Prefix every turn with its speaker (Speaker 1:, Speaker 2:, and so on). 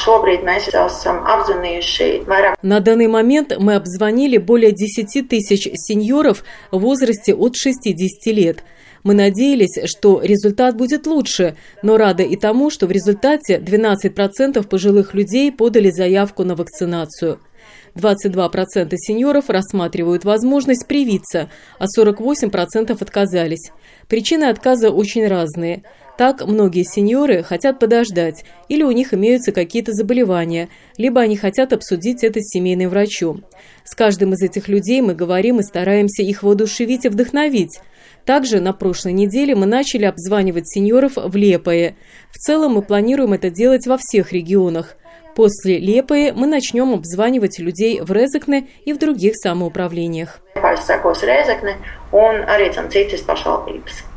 Speaker 1: На данный момент мы обзвонили более 10 тысяч сеньоров в возрасте от 60 лет. Мы надеялись, что результат будет лучше, но рады и тому, что в результате 12% пожилых людей подали заявку на вакцинацию. 22% сеньоров рассматривают возможность привиться, а 48% отказались. Причины отказа очень разные. Так, многие сеньоры хотят подождать, или у них имеются какие-то заболевания, либо они хотят обсудить это с семейным врачом. С каждым из этих людей мы говорим и стараемся их воодушевить и вдохновить. Также на прошлой неделе мы начали обзванивать сеньоров в Лепое. В целом мы планируем это делать во всех регионах. После Лепое мы начнем обзванивать людей в Резекне и в других самоуправлениях.